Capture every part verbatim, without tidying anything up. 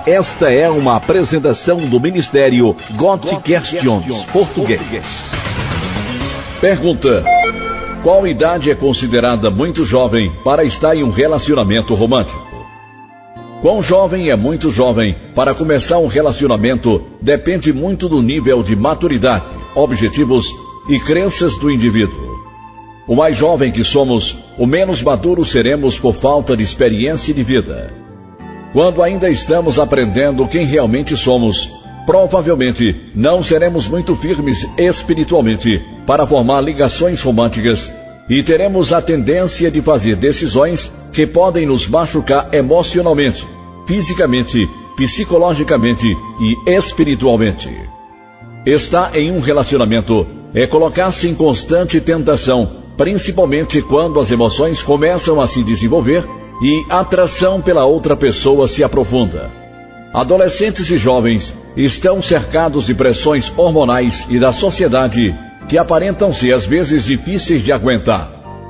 Esta é uma apresentação do Ministério Got Questions Português. Pergunta: qual idade é considerada muito jovem para estar em um relacionamento romântico? Quão jovem é muito jovem para começar um relacionamento depende muito do nível de maturidade, objetivos e crenças do indivíduo. O mais jovem que somos, o menos maduro seremos por falta de experiência de vida. Quando ainda estamos aprendendo quem realmente somos, provavelmente não seremos muito firmes espiritualmente para formar ligações românticas e teremos a tendência de fazer decisões que podem nos machucar emocionalmente, fisicamente, psicologicamente e espiritualmente. Estar em um relacionamento é colocar-se em constante tentação, principalmente quando as emoções começam a se desenvolver e a atração pela outra pessoa se aprofunda. Adolescentes e jovens estão cercados de pressões hormonais e da sociedade que aparentam ser às vezes difíceis de aguentar.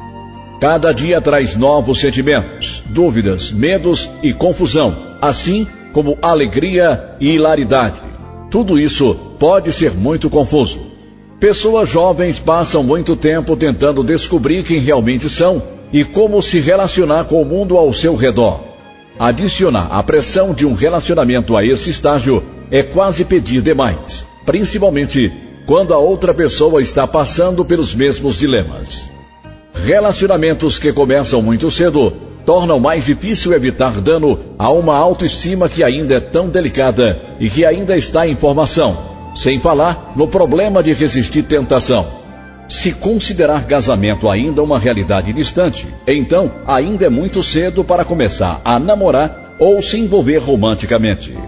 Cada dia traz novos sentimentos, dúvidas, medos e confusão, assim como alegria e hilaridade. Tudo isso pode ser muito confuso. Pessoas jovens passam muito tempo tentando descobrir quem realmente são e como se relacionar com o mundo ao seu redor. Adicionar a pressão de um relacionamento a esse estágio é quase pedir demais, principalmente quando a outra pessoa está passando pelos mesmos dilemas. Relacionamentos que começam muito cedo tornam mais difícil evitar dano a uma autoestima que ainda é tão delicada e que ainda está em formação. Sem falar no problema de resistir tentação. Se considerar casamento ainda uma realidade distante, então ainda é muito cedo para começar a namorar ou se envolver romanticamente.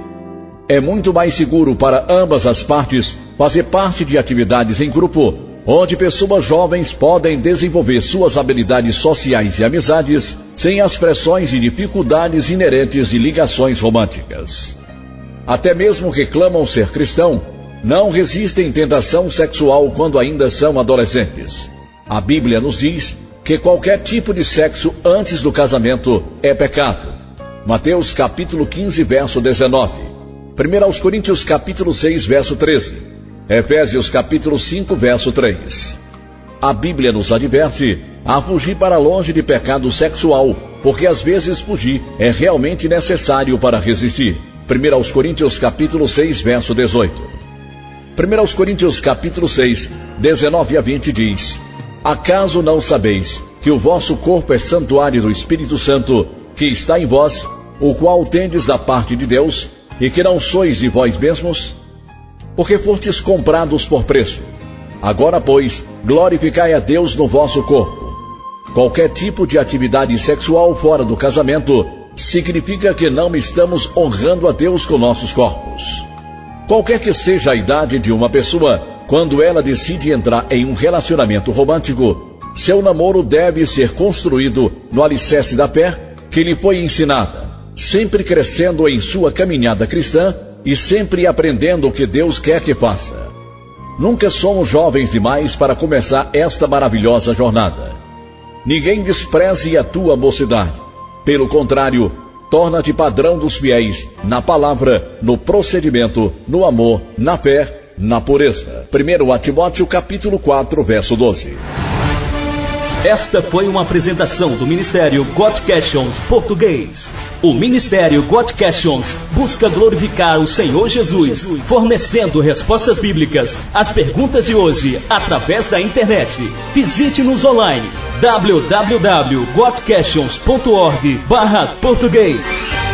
É muito mais seguro para ambas as partes fazer parte de atividades em grupo, onde pessoas jovens podem desenvolver suas habilidades sociais e amizades sem as pressões e dificuldades inerentes de ligações românticas. Até mesmo que clamam ser cristão, não resistem tentação sexual quando ainda são adolescentes. A Bíblia nos diz que qualquer tipo de sexo antes do casamento é pecado. Mateus capítulo quinze, verso dezenove. primeira aos Coríntios capítulo seis, verso treze. Efésios capítulo cinco, verso três. A Bíblia nos adverte a fugir para longe de pecado sexual, porque às vezes fugir é realmente necessário para resistir. primeira aos Coríntios capítulo seis, verso dezoito. primeira aos Coríntios capítulo seis, dezenove a vinte diz: acaso não sabeis que o vosso corpo é santuário do Espírito Santo, que está em vós, o qual tendes da parte de Deus, e que não sois de vós mesmos? Porque fostes comprados por preço. Agora, pois, glorificai a Deus no vosso corpo. Qualquer tipo de atividade sexual fora do casamento significa que não estamos honrando a Deus com nossos corpos. Qualquer que seja a idade de uma pessoa, quando ela decide entrar em um relacionamento romântico, seu namoro deve ser construído no alicerce da fé que lhe foi ensinada, sempre crescendo em sua caminhada cristã e sempre aprendendo o que Deus quer que faça. Nunca somos jovens demais para começar esta maravilhosa jornada. Ninguém despreze a tua mocidade. Pelo contrário, torna-te padrão dos fiéis, na palavra, no procedimento, no amor, na fé, na pureza. primeira a Timóteo capítulo quatro, verso doze. Esta foi uma apresentação do Ministério Got Questions Português. O Ministério Got Questions busca glorificar o Senhor Jesus, fornecendo respostas bíblicas às perguntas de hoje através da internet. Visite-nos online w w w ponto got questions ponto org barra português.